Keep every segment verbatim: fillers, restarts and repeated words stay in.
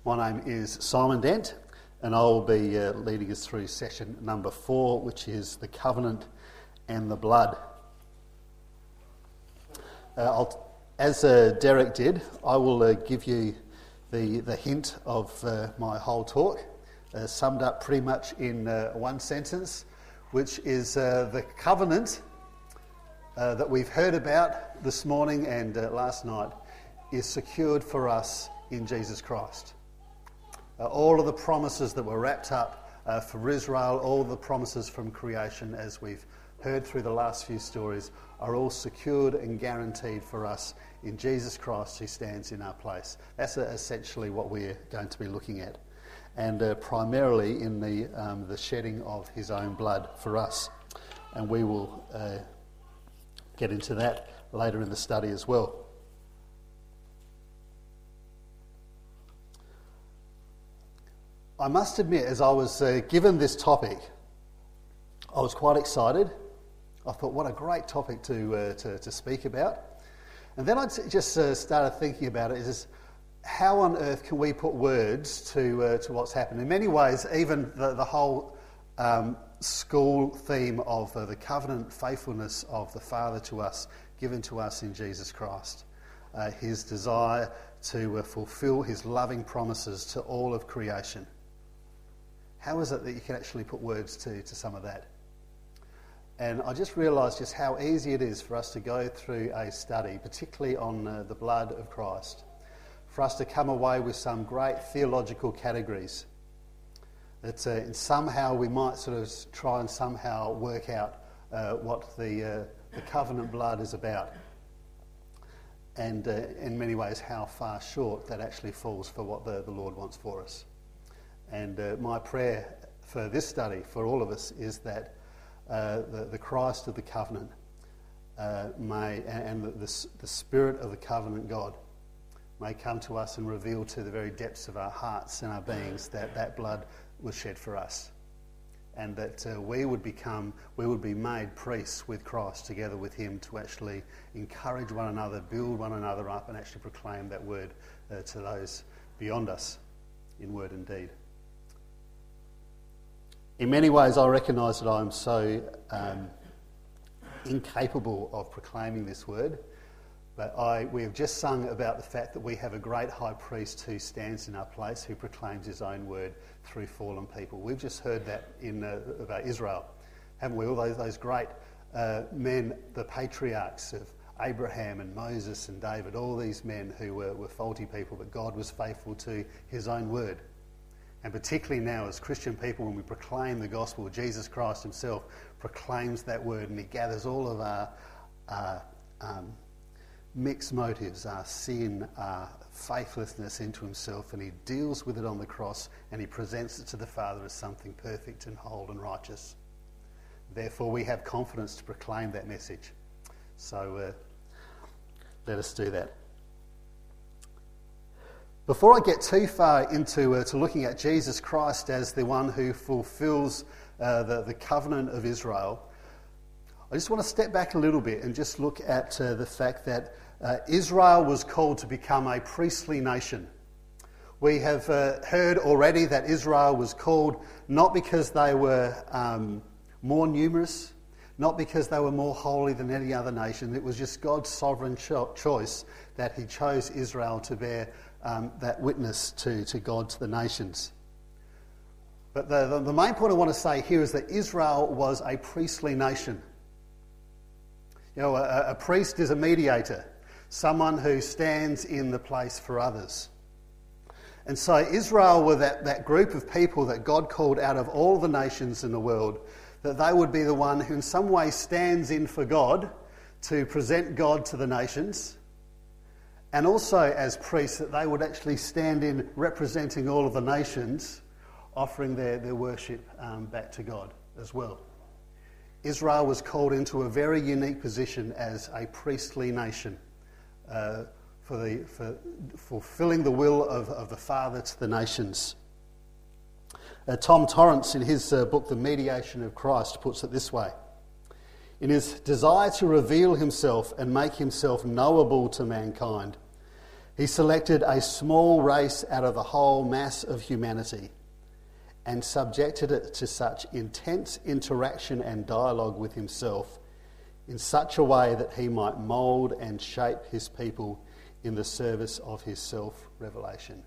My name is Simon Dent, and I will be uh, leading us through session number four, which is the covenant and the blood. Uh, I'll, as uh, Derek did, I will uh, give you the, the hint of uh, my whole talk, uh, summed up pretty much in uh, one sentence, which is uh, the covenant uh, that we've heard about this morning and uh, last night is secured for us in Jesus Christ. Uh, all of the promises that were wrapped up uh, for Israel, all the promises from creation, as we've heard through the last few stories, are all secured and guaranteed for us in Jesus Christ, who stands in our place. That's uh, essentially what we're going to be looking at, and uh, primarily in the um, the shedding of his own blood for us. And we will uh, get into that later in the study as well. I must admit, as I was uh, given this topic, I was quite excited. I thought, what a great topic to uh, to, to speak about. And then I just uh, started thinking about it, is how on earth can we put words to uh, to what's happened? In many ways, even the, the whole um, school theme of uh, the covenant faithfulness of the Father to us, given to us in Jesus Christ. Uh, his desire to uh, fulfill his loving promises to all of creation. How is it that you can actually put words to, to some of that? And I just realised just how easy it is for us to go through a study, particularly on uh, the blood of Christ, for us to come away with some great theological categories that uh, somehow we might sort of try and somehow work out uh, what the, uh, the covenant blood is about. And uh, in many ways how far short that actually falls for what the, the Lord wants for us. And uh, my prayer for this study, for all of us, is that uh, the, the Christ of the covenant uh, may, and, and the, the, the Spirit of the covenant God may come to us and reveal to the very depths of our hearts and our beings that that blood was shed for us. And that uh, we would become, we would be made priests with Christ together with him to actually encourage one another, build one another up, and actually proclaim that word uh, to those beyond us in word and deed. In many ways, I recognise that I'm so um, incapable of proclaiming this word, but I, we have just sung about the fact that we have a great high priest who stands in our place, who proclaims his own word through fallen people. We've just heard that in uh, about Israel, haven't we? All those, those great uh, men, the patriarchs of Abraham and Moses and David, all these men who were, were faulty people, but God was faithful to his own word. And particularly now as Christian people, when we proclaim the gospel, Jesus Christ himself proclaims that word, and he gathers all of our, our um, mixed motives, our sin, our faithlessness into himself, and he deals with it on the cross, and he presents it to the Father as something perfect and whole and righteous. Therefore, we have confidence to proclaim that message. So uh, let us do that. Before I get too far into uh, to looking at Jesus Christ as the one who fulfills uh, the, the covenant of Israel, I just want to step back a little bit and just look at uh, the fact that uh, Israel was called to become a priestly nation. We have uh, heard already that Israel was called not because they were um, more numerous, not because they were more holy than any other nation. It was just God's sovereign cho- choice that he chose Israel to bear Um, that witness to, to God, to the nations. But the, the, the main point I want to say here is that Israel was a priestly nation. You know, a, a priest is a mediator, someone who stands in the place for others. And so Israel were that, that group of people that God called out of all the nations in the world, that they would be the one who in some way stands in for God to present God to the nations. And also as priests, that they would actually stand in representing all of the nations, offering their, their worship um, back to God as well. Israel was called into a very unique position as a priestly nation uh, for, the, for fulfilling the will of, of the Father to the nations. Uh, Tom Torrance, in his uh, book, The Mediation of Christ, puts it this way. In his desire to reveal himself and make himself knowable to mankind, He selected a small race out of the whole mass of humanity and subjected it to such intense interaction and dialogue with himself in such a way that he might mould and shape his people in the service of his self-revelation.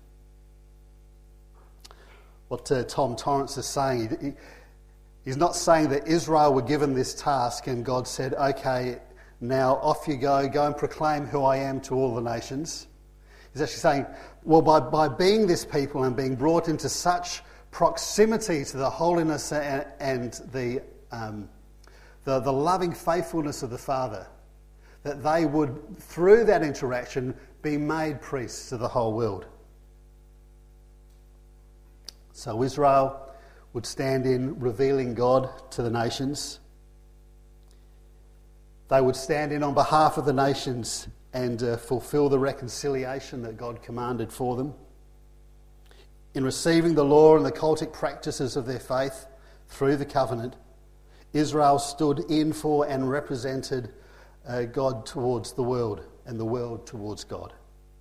What uh, Tom Torrance is saying, he, he's not saying that Israel were given this task and God said, okay, now off you go, go and proclaim who I am to all the nations. He's actually saying, well, by, by being this people and being brought into such proximity to the holiness and, and the, um, the the loving faithfulness of the Father, that they would, through that interaction, be made priests to the whole world. So Israel would stand in revealing God to the nations. They would stand in on behalf of the nations and uh, fulfill the reconciliation that God commanded for them. In receiving the law and the cultic practices of their faith through the covenant, Israel stood in for and represented uh, God towards the world and the world towards God.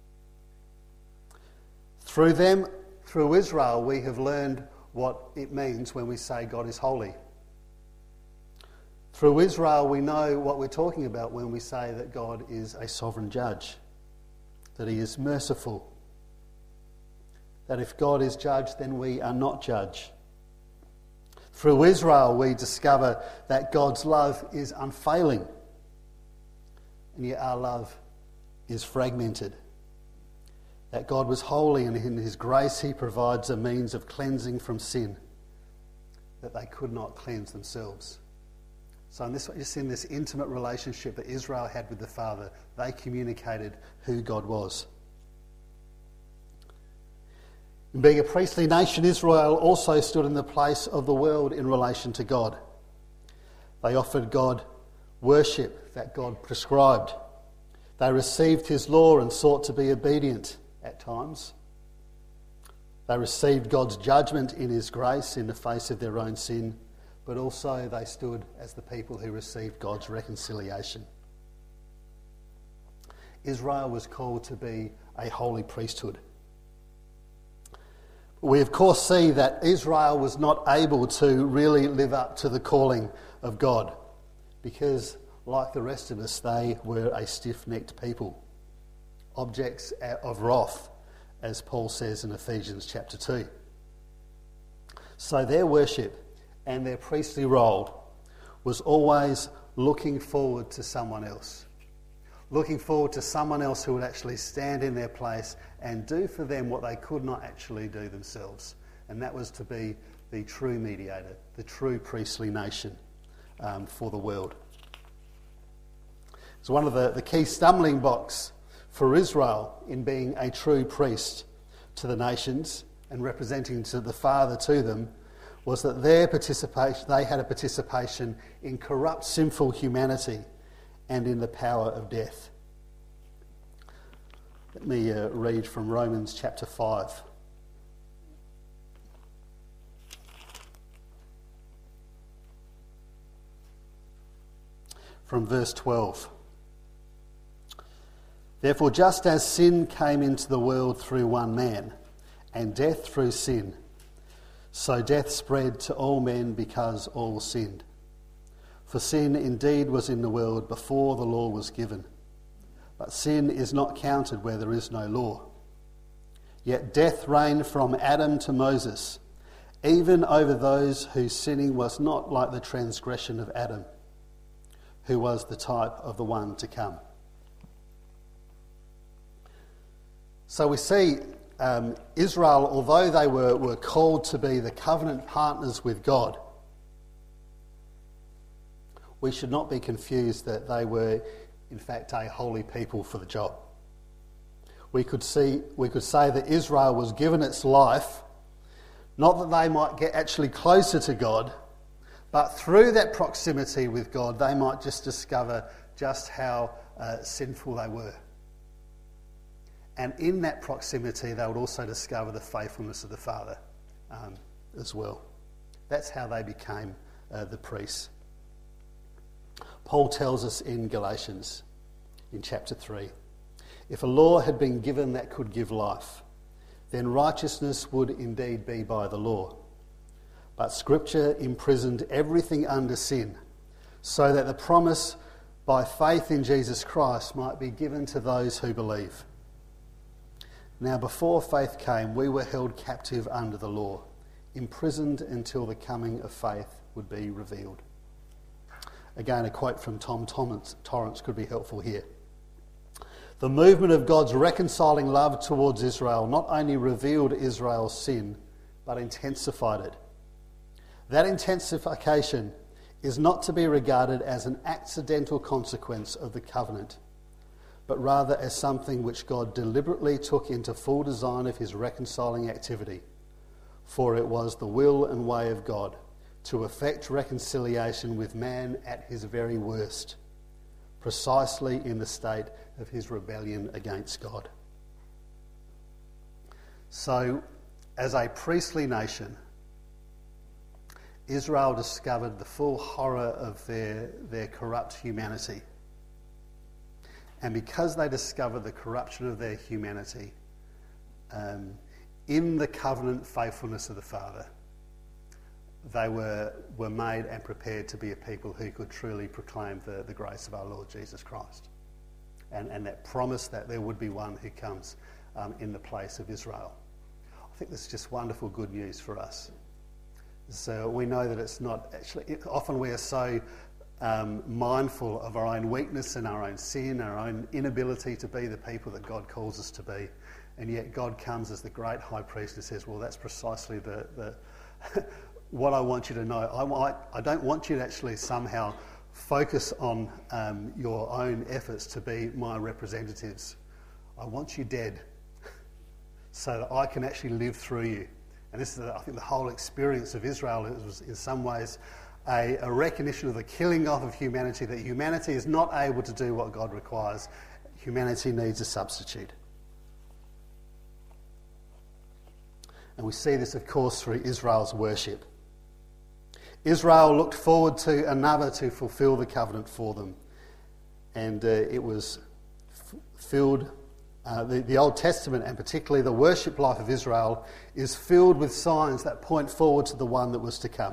Through them, through Israel, we have learned what it means when we say God is holy. Through Israel, we know what we're talking about when we say that God is a sovereign judge, that he is merciful, that if God is judge, then we are not judge. Through Israel, we discover that God's love is unfailing, and yet our love is fragmented. That God was holy, and in his grace he provides a means of cleansing from sin that they could not cleanse themselves. So in this, just in this intimate relationship that Israel had with the Father, they communicated who God was. In being a priestly nation, Israel also stood in the place of the world in relation to God. They offered God worship that God prescribed. They received his law and sought to be obedient at times. They received God's judgment in his grace in the face of their own sin, but also they stood as the people who received God's reconciliation. Israel was called to be a holy priesthood. We of course see that Israel was not able to really live up to the calling of God because, like the rest of us, they were a stiff-necked people, objects of wrath, as Paul says in Ephesians chapter two. So their worship and their priestly role was always looking forward to someone else. Looking forward to someone else who would actually stand in their place and do for them what they could not actually do themselves. And that was to be the true mediator, the true priestly nation um, for the world. It's one of the, the key stumbling blocks for Israel in being a true priest to the nations and representing to the Father to them was that their participation, they had a participation in corrupt, sinful humanity and in the power of death. Let me uh, read from Romans chapter five. From verse twelve. Therefore, just as sin came into the world through one man, and death through sin, so death spread to all men because all sinned. For sin indeed was in the world before the law was given, but sin is not counted where there is no law. Yet death reigned from Adam to Moses, even over those whose sinning was not like the transgression of Adam, who was the type of the one to come. So we see um, Israel, although they were, were called to be the covenant partners with God, we should not be confused that they were, in fact, a holy people for the job. We could see, we could say that Israel was given its life, not that they might get actually closer to God, but through that proximity with God, they might just discover just how uh, sinful they were. And in that proximity, they would also discover the faithfulness of the Father um, as well. That's how they became uh, the priests. Paul tells us in Galatians, in chapter three, If a law had been given that could give life, then righteousness would indeed be by the law. But Scripture imprisoned everything under sin, so that the promise by faith in Jesus Christ might be given to those who believe. Now, before faith came, we were held captive under the law, imprisoned until the coming of faith would be revealed. Again, a quote from Tom Torrance could be helpful here. The movement of God's reconciling love towards Israel not only revealed Israel's sin, but intensified it. That intensification is not to be regarded as an accidental consequence of the covenant, but rather as something which God deliberately took into full design of his reconciling activity. For it was the will and way of God to effect reconciliation with man at his very worst, precisely in the state of his rebellion against God. So, as a priestly nation, Israel discovered the full horror of their, their corrupt humanity. And because they discovered the corruption of their humanity, um, in the covenant faithfulness of the Father, they were, were made and prepared to be a people who could truly proclaim the, the grace of our Lord Jesus Christ. And, and that promise that there would be one who comes um, in the place of Israel. I think this is just wonderful good news for us. So we know that it's not actually, it, often we are so um, mindful of our own weakness and our own sin, our own inability to be the people that God calls us to be. And yet God comes as the great high priest and says, well, that's precisely the, the what I want you to know. I, I, I don't want you to actually somehow focus on um, your own efforts to be my representatives. I want you dead so that I can actually live through you. And this is, I think, the whole experience of Israel. It was in some ways a, a recognition of the killing off of humanity, that humanity is not able to do what God requires. Humanity needs a substitute. And we see this, of course, through Israel's worship. Israel looked forward to another to fulfill the covenant for them. And uh, it was f- filled, uh, the, the Old Testament, and particularly the worship life of Israel, is filled with signs that point forward to the one that was to come.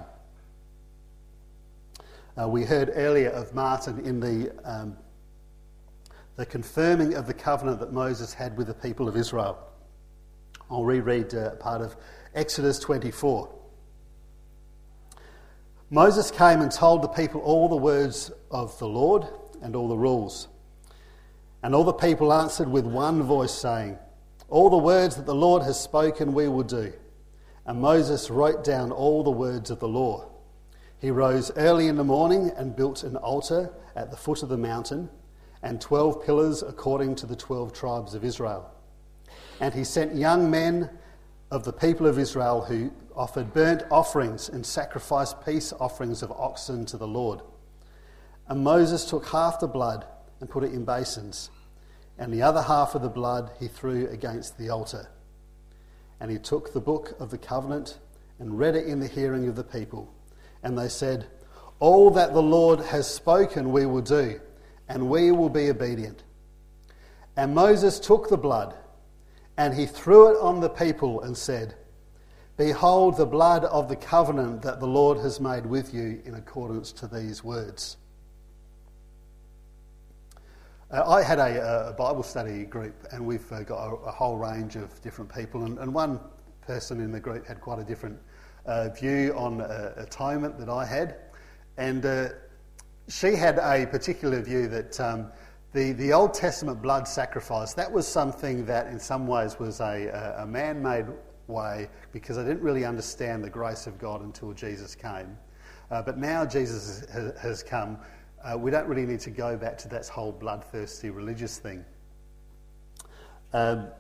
Uh, we heard earlier of Martin in the, um, the confirming of the covenant that Moses had with the people of Israel. I'll reread uh, part of Exodus twenty-four. Moses came and told the people all the words of the Lord and all the rules. And all the people answered with one voice, saying, all the words that the Lord has spoken we will do. And Moses wrote down all the words of the law. He rose early in the morning and built an altar at the foot of the mountain, and twelve pillars according to the twelve tribes of Israel. And he sent young men of the people of Israel who offered burnt offerings and sacrificed peace offerings of oxen to the Lord. And Moses took half the blood and put it in basins, and the other half of the blood he threw against the altar. And he took the book of the covenant and read it in the hearing of the people. And they said, all that the Lord has spoken we will do, and we will be obedient. And Moses took the blood, and he threw it on the people and said, behold the blood of the covenant that the Lord has made with you in accordance to these words. Uh, I had a, a Bible study group, and we've uh, got a, a whole range of different people, and, and one person in the group had quite a different uh, view on uh, atonement that I had, and uh, she had a particular view that um, the, the Old Testament blood sacrifice, that was something that in some ways was a, a man-made way, because I didn't really understand the grace of God until Jesus came. Uh, but now Jesus has, has come, Uh, we don't really need to go back to that whole bloodthirsty religious thing. Um,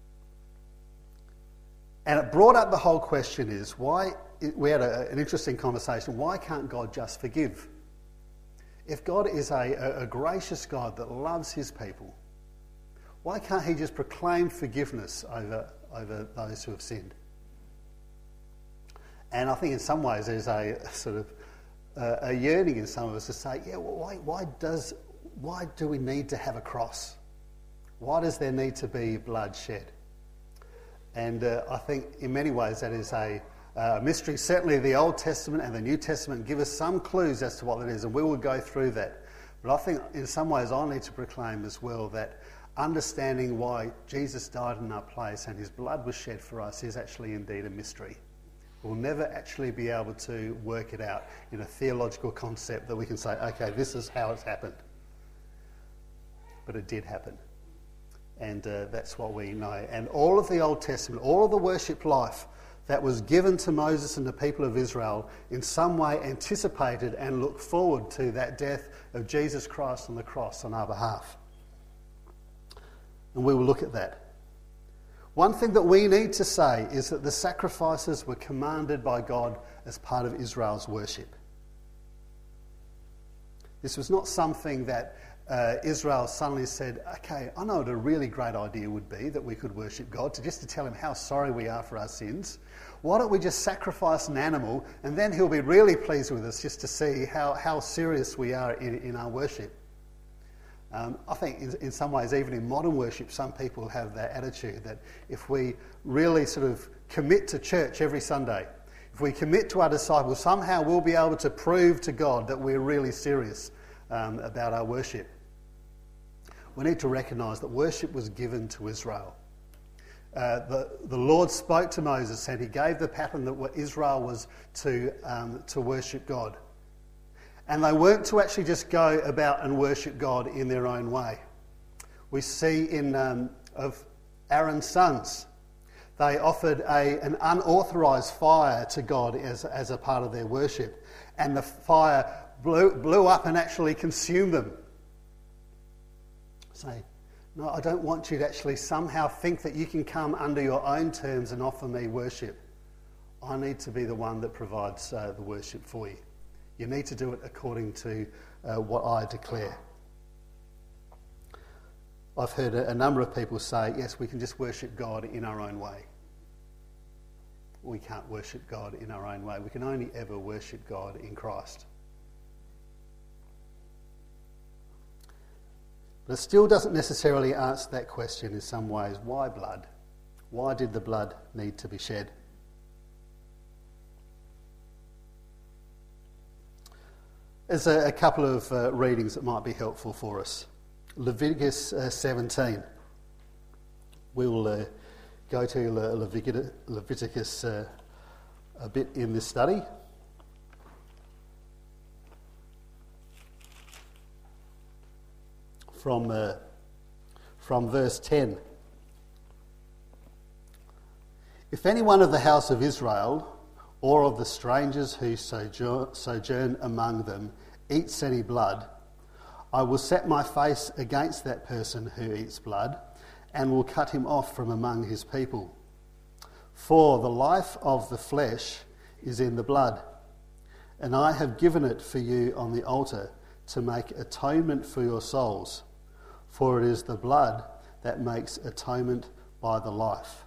and it brought up the whole question is, why, we had a, an interesting conversation, why can't God just forgive? If God is a, a, a gracious God that loves his people, why can't he just proclaim forgiveness over, over those who have sinned? And I think in some ways there's a, a sort of Uh, a yearning in some of us to say, yeah, well, why, why does, why do we need to have a cross? Why does there need to be blood shed? And uh, I think in many ways that is a uh, mystery. Certainly the Old Testament and the New Testament give us some clues as to what that is, and we will go through that. But I think in some ways I need to proclaim as well that understanding why Jesus died in our place and his blood was shed for us is actually indeed a mystery. We'll never actually be able to work it out in a theological concept that we can say, okay, this is how it's happened. But it did happen. And uh, that's what we know. And all of the Old Testament, all of the worship life that was given to Moses and the people of Israel in some way anticipated and looked forward to that death of Jesus Christ on the cross on our behalf. And we will look at that. One thing that we need to say is that the sacrifices were commanded by God as part of Israel's worship. This was not something that uh, Israel suddenly said, okay, I know what a really great idea would be that we could worship God, to just to tell him how sorry we are for our sins. Why don't we just sacrifice an animal and then he'll be really pleased with us just to see how, how serious we are in, in our worship. Um, I think in, in some ways, even in modern worship, some people have that attitude that if we really sort of commit to church every Sunday, if we commit to our disciples, somehow we'll be able to prove to God that we're really serious um, about our worship. We need to recognise that worship was given to Israel. Uh, the, the Lord spoke to Moses and he gave the pattern that Israel was to, um, to worship God. And they weren't to actually just go about and worship God in their own way. We see in um, of Aaron's sons, they offered a, an unauthorised fire to God as, as a part of their worship. And the fire blew, blew up and actually consumed them. Say, no, I don't want you to actually somehow think that you can come under your own terms and offer me worship. I need to be the one that provides uh, the worship for you. You need to do it according to uh, what I declare. I've heard a, a number of people say, yes, we can just worship God in our own way. We can't worship God in our own way. We can only ever worship God in Christ. But it still doesn't necessarily answer that question in some ways. Why blood? Why did the blood need to be shed? There's a, a couple of uh, readings that might be helpful for us. Leviticus uh, seventeen. We will uh, go to Le- Leviticus, Leviticus uh, a bit in this study. From, uh, from verse ten. If any one of the house of Israel or of the strangers who sojourn, sojourn among them eats any blood, I will set my face against that person who eats blood and will cut him off from among his people. For the life of the flesh is in the blood, and I have given it for you on the altar to make atonement for your souls, for it is the blood that makes atonement by the life.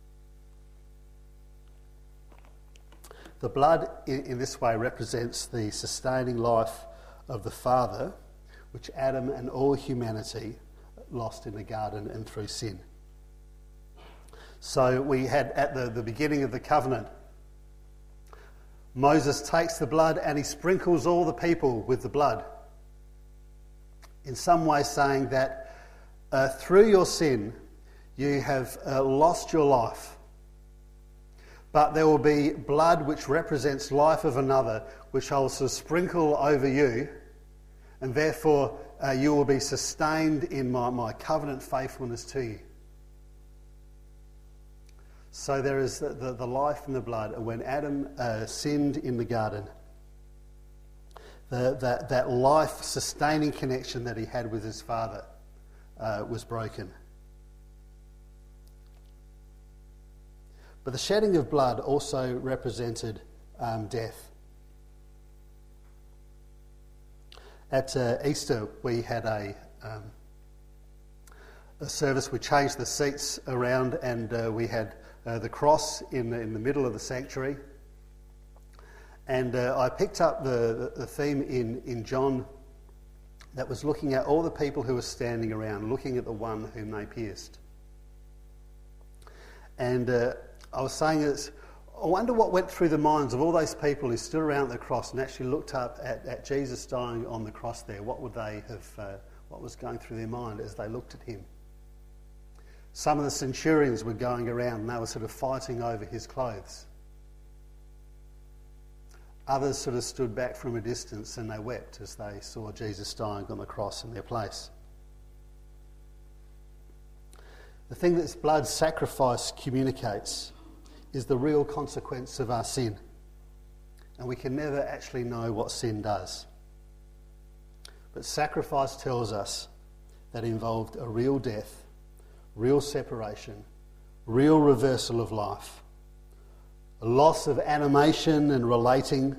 The blood in, in this way represents the sustaining life of the Father, which Adam and all humanity lost in the garden and through sin. So we had at the, the beginning of the covenant, Moses takes the blood and he sprinkles all the people with the blood. In some way saying that uh, through your sin you have uh, lost your life. But there will be blood which represents life of another, which I will sort of sprinkle over you, and therefore uh, you will be sustained in my, my covenant faithfulness to you. So there is the, the, the life in the blood. And when Adam uh, sinned in the garden, the, that, that life-sustaining connection that he had with his father uh, was broken. But the shedding of blood also represented um, death. At uh, Easter, we had a, um, a service. We changed the seats around, and uh, we had uh, the cross in the, in the middle of the sanctuary. And uh, I picked up the, the theme in, in John that was looking at all the people who were standing around, looking at the one whom they pierced. And uh, I was saying this, I wonder what went through the minds of all those people who stood around the cross and actually looked up at, at Jesus dying on the cross there. What would they have, uh, what was going through their mind as they looked at him? Some of the centurions were going around and they were sort of fighting over his clothes. Others sort of stood back from a distance and they wept as they saw Jesus dying on the cross in their place. The thing that this blood sacrifice communicates is the real consequence of our sin. And we can never actually know what sin does. But sacrifice tells us that it involved a real death, real separation, real reversal of life, a loss of animation and relating.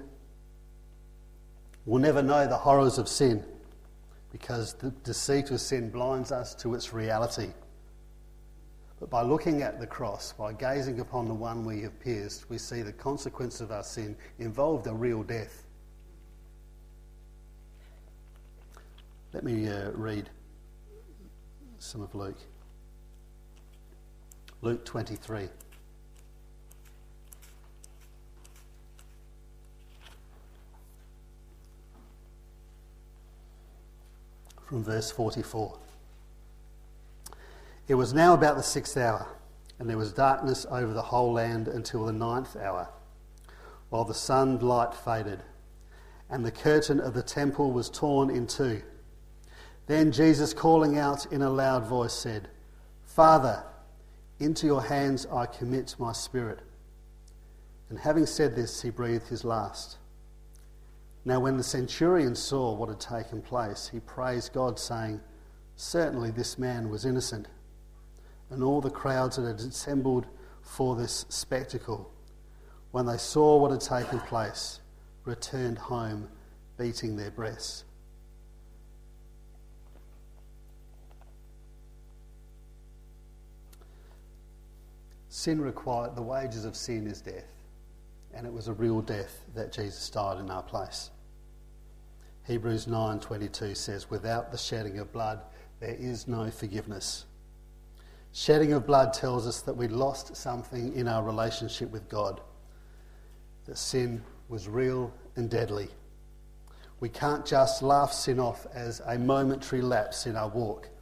We'll never know the horrors of sin because the deceit of sin blinds us to its reality. But by looking at the cross, by gazing upon the one we have pierced, we see the consequence of our sin involved a real death. Let me uh, read some of Luke. Luke twenty-three. From verse forty-four. It was now about the sixth hour, and there was darkness over the whole land until the ninth hour, while the sun light faded, and the curtain of the temple was torn in two. Then Jesus, calling out in a loud voice, said, "Father, into your hands I commit my spirit." And having said this, he breathed his last. Now when the centurion saw what had taken place, he praised God, saying, "Certainly this man was innocent." And all the crowds that had assembled for this spectacle, when they saw what had taken place, returned home beating their breasts. Sin required, the wages of sin is death, and it was a real death that Jesus died in our place. Hebrews nine twenty-two says, "Without the shedding of blood, there is no forgiveness." Shedding of blood tells us that we lost something in our relationship with God, that sin was real and deadly. We can't just laugh sin off as a momentary lapse in our walk,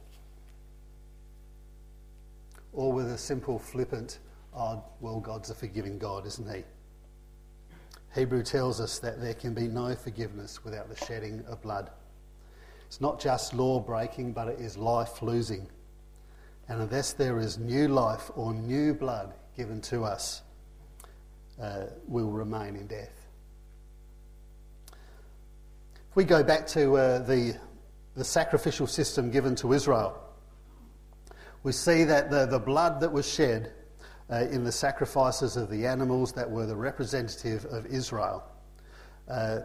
or with a simple flippant, "Oh, well, God's a forgiving God, isn't he?" Hebrew tells us that there can be no forgiveness without the shedding of blood. It's not just law breaking, but it is life losing. And unless there is new life or new blood given to us, uh, we'll remain in death. If we go back to uh, the, the sacrificial system given to Israel, we see that the, the blood that was shed uh, in the sacrifices of the animals that were the representative of Israel, uh,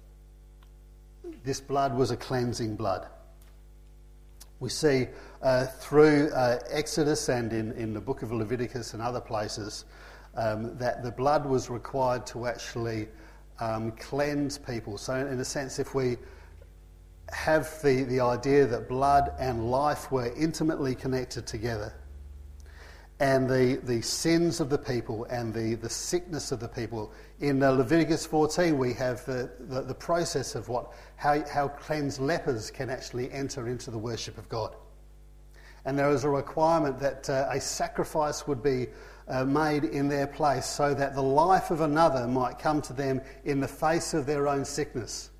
this blood was a cleansing blood. We see uh, through uh, Exodus and in, in the book of Leviticus and other places um, that the blood was required to actually um, cleanse people. So in a sense, if we have the, the idea that blood and life were intimately connected together, and the, the sins of the people and the, the sickness of the people. In uh, Leviticus fourteen, we have the, the, the process of what how, how cleansed lepers can actually enter into the worship of God. And there is a requirement that uh, a sacrifice would be uh, made in their place so that the life of another might come to them in the face of their own sickness.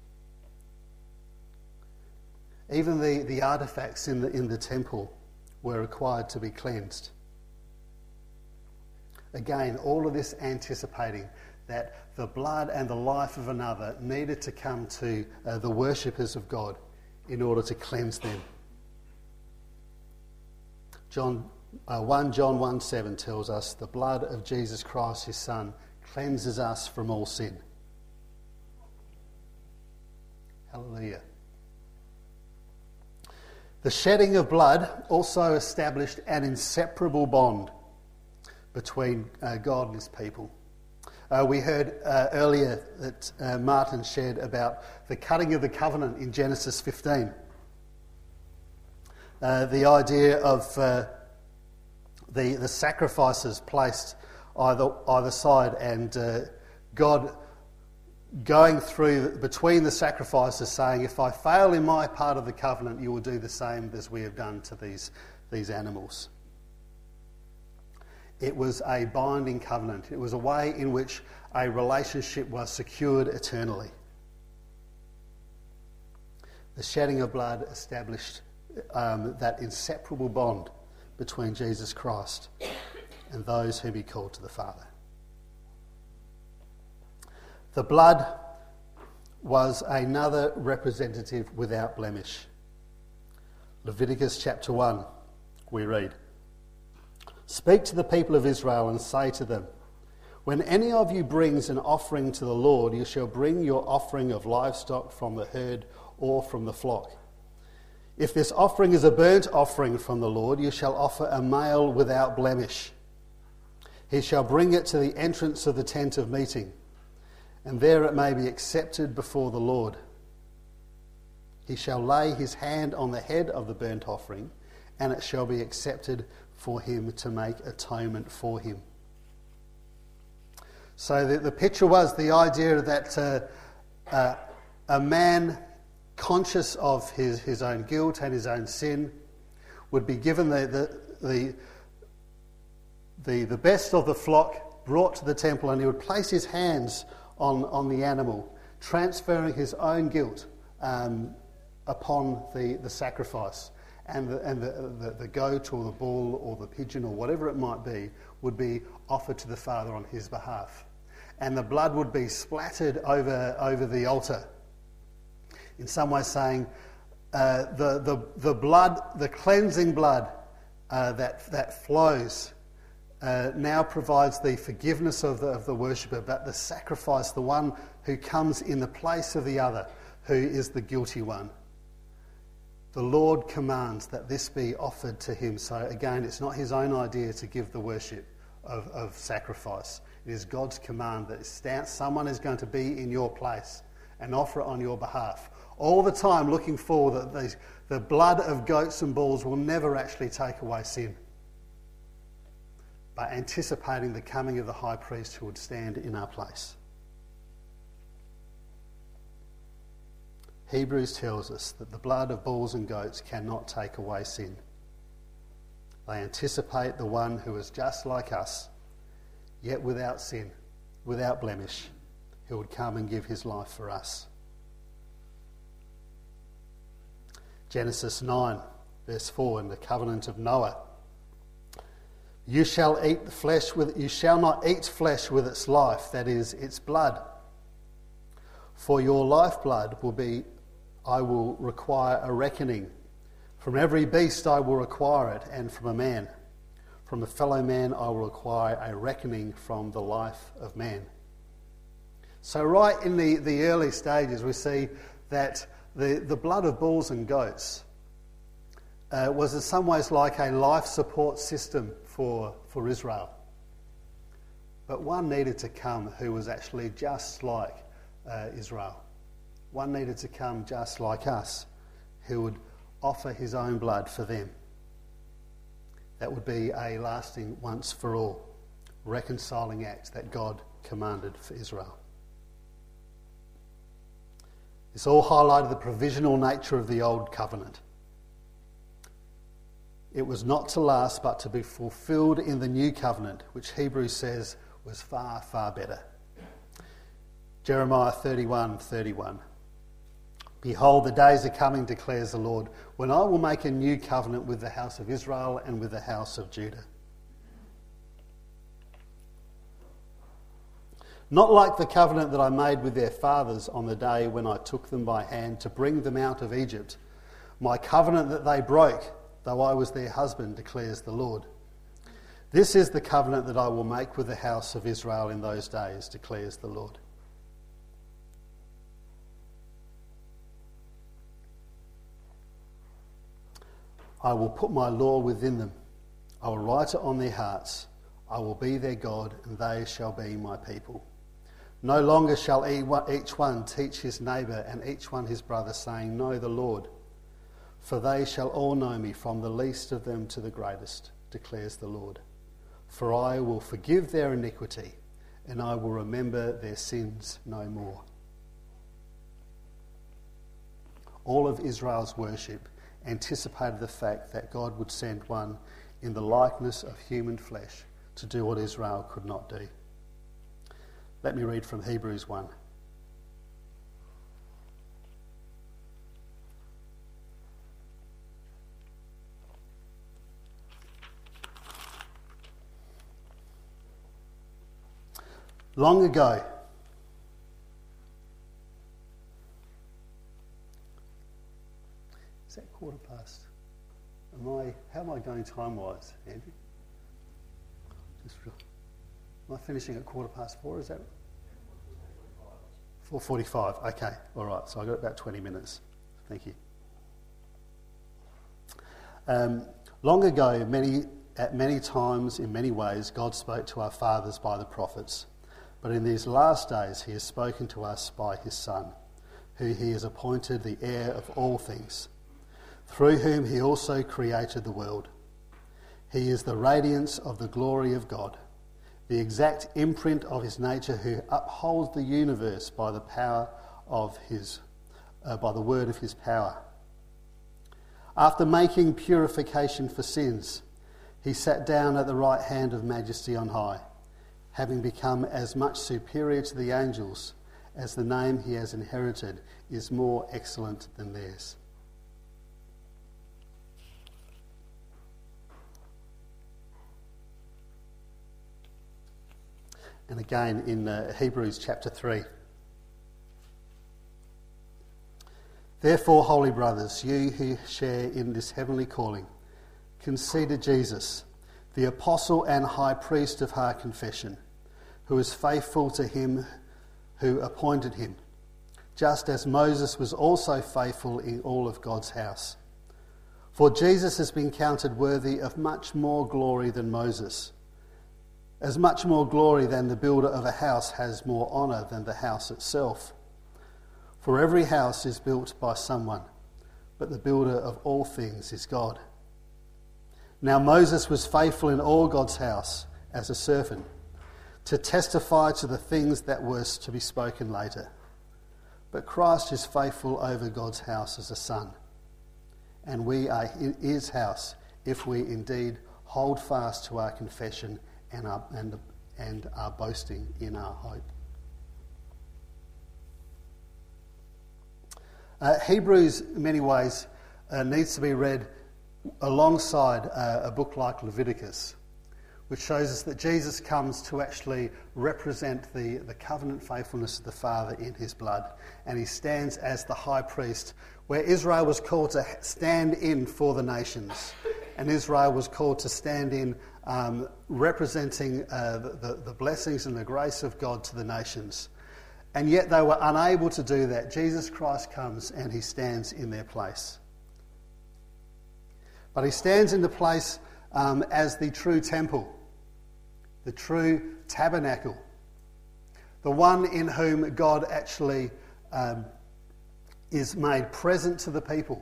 Even the, the artefacts in the, in the temple were required to be cleansed. Again, all of this anticipating that the blood and the life of another needed to come to uh, the worshippers of God in order to cleanse them. John, uh, First John one seven tells us the blood of Jesus Christ, his Son, cleanses us from all sin. Hallelujah. The shedding of blood also established an inseparable bond between uh, God and his people. Uh, we heard uh, earlier that uh, Martin shared about the cutting of the covenant in Genesis fifteen. uh, the idea of uh, the, the sacrifices placed either, either side, and uh, God going through between the sacrifices saying, if I fail in my part of the covenant, you will do the same as we have done to these, these animals. It was a binding covenant. It was a way in which a relationship was secured eternally. The shedding of blood established um, that inseparable bond between Jesus Christ and those whom he called to the Father. The blood was another representative without blemish. Leviticus chapter one, we read, "Speak to the people of Israel and say to them, when any of you brings an offering to the Lord, you shall bring your offering of livestock from the herd or from the flock. If this offering is a burnt offering from the Lord, you shall offer a male without blemish. He shall bring it to the entrance of the tent of meeting, and there it may be accepted before the Lord. He shall lay his hand on the head of the burnt offering, and it shall be accepted for him to make atonement for him." So the, the picture was the idea that uh, uh, a man conscious of his, his own guilt and his own sin would be given the, the, the, the, the best of the flock, brought to the temple, and he would place his hands on, on the animal, transferring his own guilt um, upon the, the sacrifice. And, the, and the, the, the goat or the bull or the pigeon or whatever it might be would be offered to the Father on his behalf. And the blood would be splattered over, over the altar. In some way saying, uh, the, the, the blood, the cleansing blood uh, that, that flows uh, now provides the forgiveness of the, of the worshipper, but the sacrifice, the one who comes in the place of the other, who is the guilty one. The Lord commands that this be offered to him. So again, it's not his own idea to give the worship of, of sacrifice. It is God's command that someone is going to be in your place and offer it on your behalf. All the time looking forward that the, the blood of goats and bulls will never actually take away sin, but anticipating the coming of the high priest who would stand in our place. Hebrews tells us that the blood of bulls and goats cannot take away sin. They anticipate the one who is just like us, yet without sin, without blemish, who would come and give his life for us. Genesis nine, verse four, in the covenant of Noah. You shall eat the flesh with you shall not eat flesh with its life, that is, its blood. For your lifeblood will be I will require a reckoning. From every beast I will require it, and from a man. From a fellow man I will require a reckoning from the life of man. So right in the, the early stages we see that the, the blood of bulls and goats uh, was in some ways like a life support system for, for Israel. But one needed to come who was actually just like uh, Israel. One needed to come just like us, who would offer his own blood for them. That would be a lasting once for all reconciling act that God commanded for Israel. This all highlighted the provisional nature of the old covenant. It was not to last but to be fulfilled in the new covenant, which Hebrews says was far, far better. Jeremiah thirty-one thirty-one. Behold, the days are coming, declares the Lord, when I will make a new covenant with the house of Israel and with the house of Judah. Not like the covenant that I made with their fathers on the day when I took them by hand to bring them out of Egypt, my covenant that they broke, though I was their husband, declares the Lord. This is the covenant that I will make with the house of Israel in those days, declares the Lord. I will put my law within them. I will write it on their hearts. I will be their God, and they shall be my people. No longer shall each one teach his neighbour and each one his brother, saying, Know the Lord. For they shall all know me, from the least of them to the greatest, declares the Lord. For I will forgive their iniquity, and I will remember their sins no more. All of Israel's worship anticipated the fact that God would send one in the likeness of human flesh to do what Israel could not do. Let me read from Hebrews one. Long ago, is that quarter past? Am I? How am I going time-wise, Andrew? Just, am I finishing at quarter past four? Is that four forty-five? Okay, all right. So I got about twenty minutes. Thank you. Um, long ago, many at many times, in many ways, God spoke to our fathers by the prophets. But in these last days he has spoken to us by his Son, who he has appointed the heir of all things, through whom he also created the world. He is the radiance of the glory of God, the exact imprint of his nature, who upholds the universe by the power of his, uh, by the word of his power. After making purification for sins, he sat down at the right hand of Majesty on high, having become as much superior to the angels as the name he has inherited is more excellent than theirs. And again in uh, Hebrews chapter three. Therefore, holy brothers, you who share in this heavenly calling, consider Jesus, the apostle and high priest of our confession, who is faithful to him who appointed him, just as Moses was also faithful in all of God's house. For Jesus has been counted worthy of much more glory than Moses, as much more glory than the builder of a house has more honour than the house itself. For every house is built by someone, but the builder of all things is God. Now Moses was faithful in all God's house as a servant, to testify to the things that were to be spoken later. But Christ is faithful over God's house as a son, and we are in his house if we indeed hold fast to our confession and are, and, and are boasting in our hope. Uh, Hebrews, in many ways, uh, needs to be read alongside uh, a book like Leviticus, which shows us that Jesus comes to actually represent the, the covenant faithfulness of the Father in his blood. And he stands as the high priest, where Israel was called to stand in for the nations. And Israel was called to stand in um, representing uh, the, the blessings and the grace of God to the nations. And yet they were unable to do that. Jesus Christ comes and he stands in their place. But he stands in the place um, as the true temple, the true tabernacle, the one in whom God actually um, is made present to the people.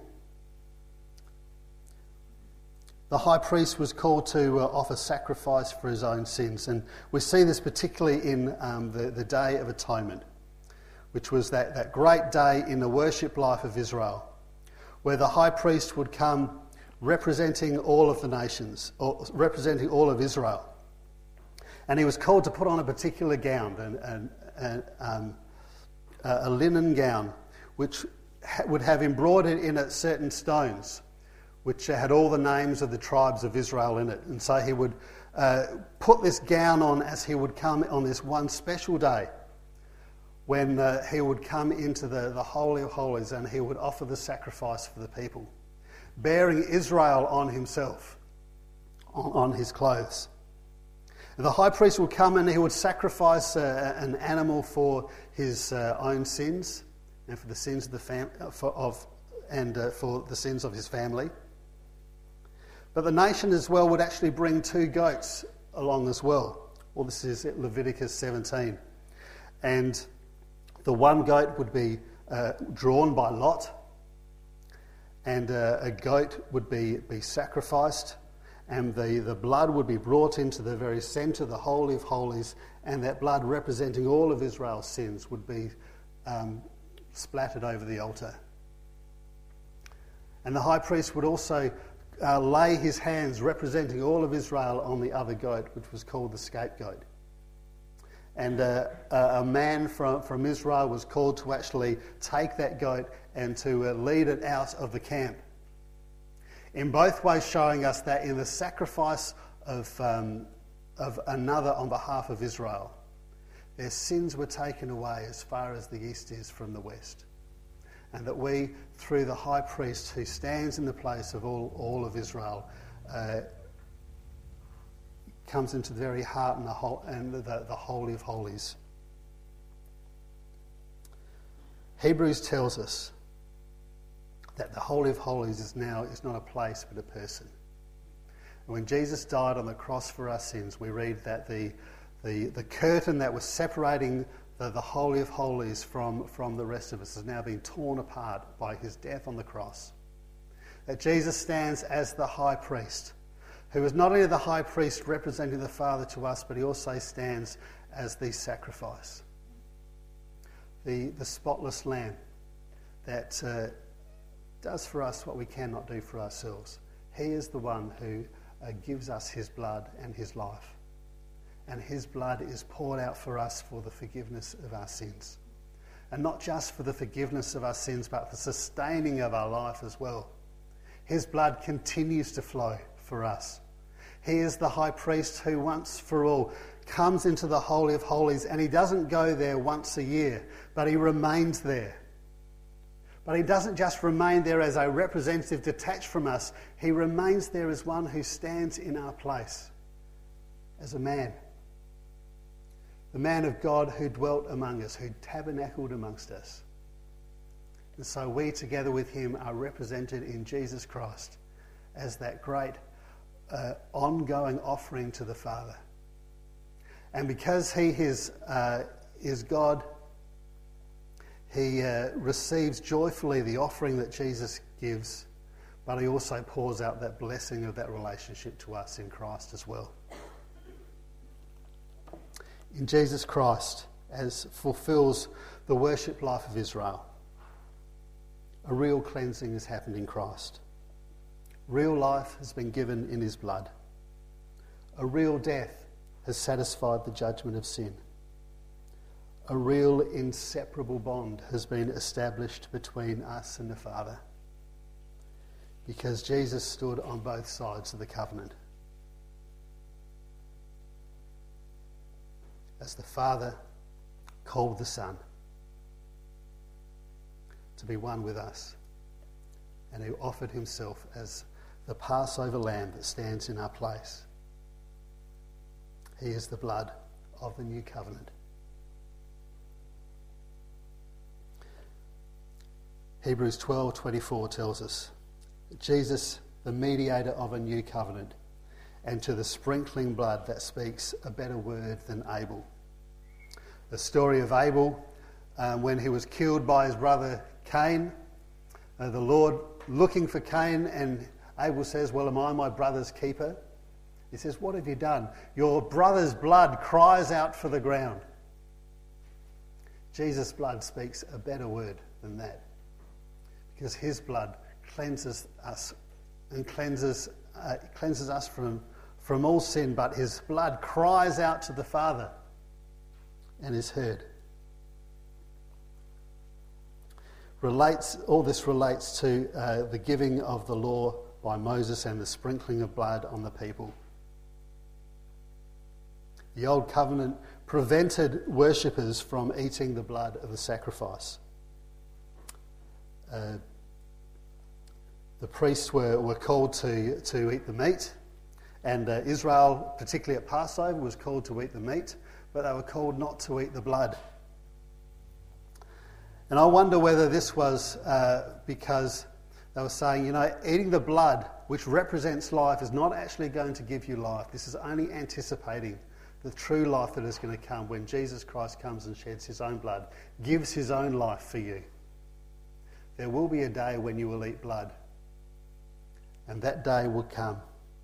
The high priest was called to uh, offer sacrifice for his own sins, and we see this particularly in um, the, the Day of Atonement, which was that, that great day in the worship life of Israel, where the high priest would come representing all of the nations, or representing all of Israel. And he was called to put on a particular gown, an, an, an, um, a linen gown, which ha- would have embroidered in it certain stones, which had all the names of the tribes of Israel in it. And so he would uh, put this gown on as he would come on this one special day, when uh, he would come into the, the Holy of Holies and he would offer the sacrifice for the people, bearing Israel on himself, on, on his clothes. The high priest would come and he would sacrifice uh, an animal for his uh, own sins and for the sins of the fam- for, of and uh, for the sins of his family. But the nation as well would actually bring two goats along as well. Well, this is Leviticus seventeen, and the one goat would be uh, drawn by lot, and uh, a goat would be, be sacrificed, and the, the blood would be brought into the very centre, the Holy of Holies, and that blood representing all of Israel's sins would be um, splattered over the altar. And the high priest would also uh, lay his hands representing all of Israel on the other goat, which was called the scapegoat. And uh, a man from, from Israel was called to actually take that goat and to uh, lead it out of the camp. In both ways showing us that in the sacrifice of, um, of another on behalf of Israel, their sins were taken away as far as the east is from the west. And that we, through the high priest who stands in the place of all, all of Israel, uh, comes into the very heart and the, whole, and the, the Holy of Holies. Hebrews tells us that the Holy of Holies is now is not a place but a person. And when Jesus died on the cross for our sins, we read that the the, the curtain that was separating the, the Holy of Holies from, from the rest of us has now been torn apart by his death on the cross. That Jesus stands as the high priest, who is not only the high priest representing the Father to us, but he also stands as the sacrifice, the, the spotless lamb that uh, does for us what we cannot do for ourselves. He is the one who uh, gives us his blood and his life. And his blood is poured out for us for the forgiveness of our sins. And not just for the forgiveness of our sins, but the sustaining of our life as well. His blood continues to flow for us. He is the high priest who once for all comes into the Holy of Holies, and he doesn't go there once a year, but he remains there. But he doesn't just remain there as a representative detached from us. He remains there as one who stands in our place, as a man. The man of God who dwelt among us, who tabernacled amongst us. And so we together with him are represented in Jesus Christ as that great uh, ongoing offering to the Father. And because he is, uh, is God, he uh, receives joyfully the offering that Jesus gives, but he also pours out that blessing of that relationship to us in Christ as well. In Jesus Christ, as fulfills the worship life of Israel, a real cleansing has happened in Christ. Real life has been given in his blood. A real death has satisfied the judgment of sin. A real inseparable bond has been established between us and the Father, because Jesus stood on both sides of the covenant. As the Father called the Son to be one with us, and who offered himself as the Passover lamb that stands in our place. He is the blood of the new covenant. Hebrews twelve twenty-four tells us that Jesus, the mediator of a new covenant, and to the sprinkling blood that speaks a better word than Abel. The story of Abel, um, when he was killed by his brother Cain, uh, the Lord looking for Cain, and Abel says, well, am I my brother's keeper? He says, what have you done? Your brother's blood cries out for the ground. Jesus' blood speaks a better word than that, because his blood cleanses us and cleanses uh, cleanses us from from all sin, but his blood cries out to the Father and is heard. Relates, all this relates to uh, the giving of the law by Moses and the sprinkling of blood on the people. The old covenant prevented worshippers from eating the blood of the sacrifice. Uh, the priests were, were called to, to eat the meat, and uh, Israel, particularly at Passover, was called to eat the meat, but they were called not to eat the blood. And I wonder whether this was uh, because they were saying, you know, eating the blood, which represents life, is not actually going to give you life. This is only anticipating the true life that is going to come when Jesus Christ comes and sheds his own blood, gives his own life for you. There will be a day when you will eat blood, and that day would come.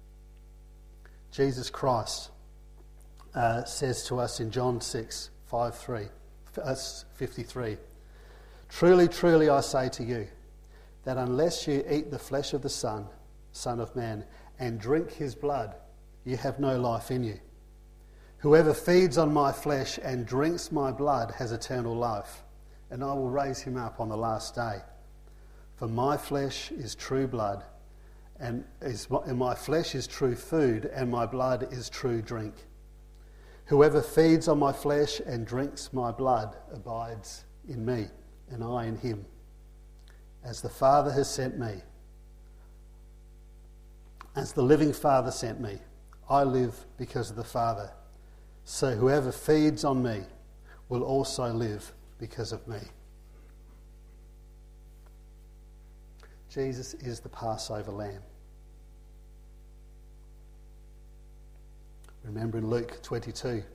Jesus Christ uh, says to us in John six, five, three, fifty-three, "Truly, truly, I say to you, that unless you eat the flesh of the Son, Son of Man, and drink his blood, you have no life in you. Whoever feeds on my flesh and drinks my blood has eternal life, and I will raise him up on the last day. For my flesh is true blood, and, is, and my flesh is true food, and my blood is true drink. Whoever feeds on my flesh and drinks my blood abides in me, and I in him. As the Father has sent me, as the living Father sent me, I live because of the Father. So whoever feeds on me will also live because of me." Jesus is the Passover lamb. Remember in Luke twenty-two,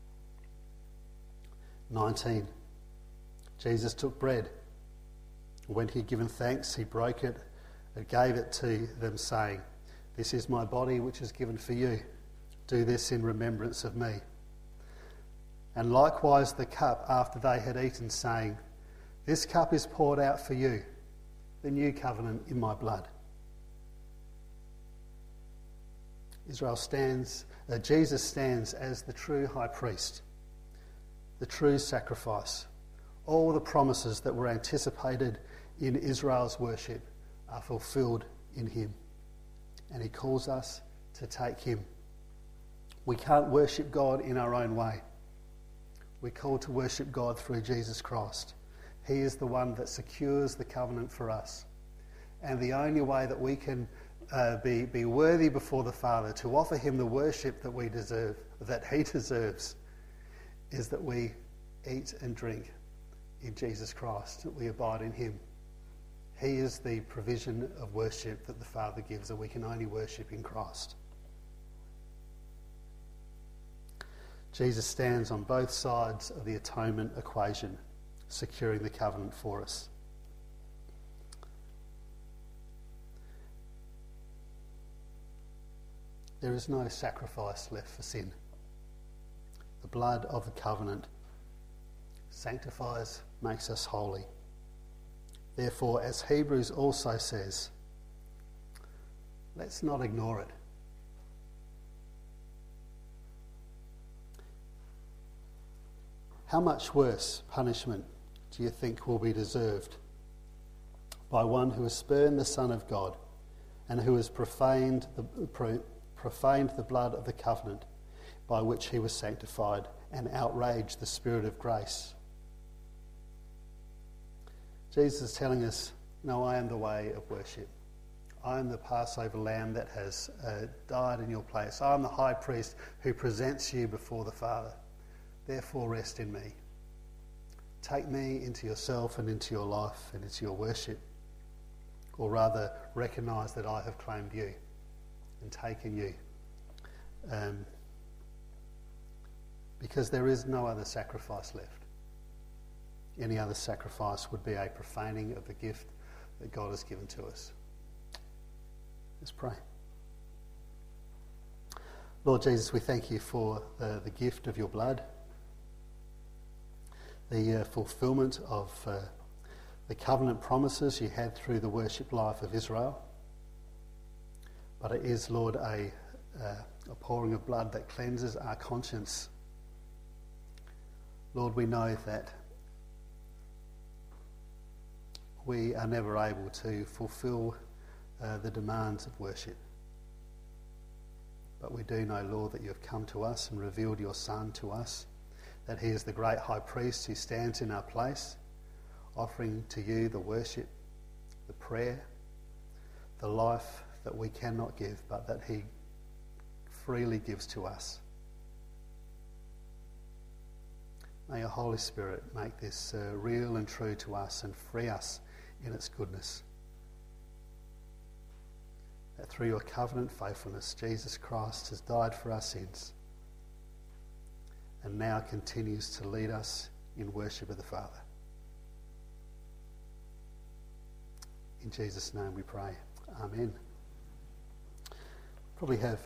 nineteen, Jesus took bread. When he had given thanks, he broke it and gave it to them, saying, "This is my body which is given for you. Do this in remembrance of me." And likewise the cup after they had eaten, saying, "This cup is poured out for you, the new covenant in my blood." Israel stands, uh, Jesus stands as the true high priest, the true sacrifice. All the promises that were anticipated in Israel's worship are fulfilled in him. And he calls us to take him. We can't worship God in our own way. We're called to worship God through Jesus Christ. He is the one that secures the covenant for us. And the only way that we can uh, be, be worthy before the Father to offer him the worship that we deserve, that he deserves, is that we eat and drink in Jesus Christ, that we abide in him. He is the provision of worship that the Father gives, that we can only worship in Christ. Jesus stands on both sides of the atonement equation, securing the covenant for us. There is no sacrifice left for sin. The blood of the covenant sanctifies, makes us holy. Therefore, as Hebrews also says, let's not ignore it. How much worse punishment do you think will be deserved by one who has spurned the Son of God and who has profaned the, profaned the blood of the covenant by which he was sanctified and outraged the Spirit of grace? Jesus is telling us, no, I am the way of worship. I am the Passover lamb that has uh, died in your place. I am the high priest who presents you before the Father. Therefore rest in me. Take me into yourself and into your life and into your worship. Or rather, recognise that I have claimed you and taken you. Um, because there is no other sacrifice left. Any other sacrifice would be a profaning of the gift that God has given to us. Let's pray. Lord Jesus, we thank you for the, the gift of your blood, the uh, fulfilment of uh, the covenant promises you had through the worship life of Israel. But it is, Lord, a, uh, a pouring of blood that cleanses our conscience. Lord, we know that we are never able to fulfill uh, the demands of worship. But we do know, Lord, that you have come to us and revealed your Son to us, that he is the great high priest who stands in our place, offering to you the worship, the prayer, the life that we cannot give, but that he freely gives to us. May your Holy Spirit make this uh, real and true to us and free us in its goodness. That through your covenant faithfulness, Jesus Christ has died for our sins and now continues to lead us in worship of the Father. In Jesus' name we pray. Amen. probably have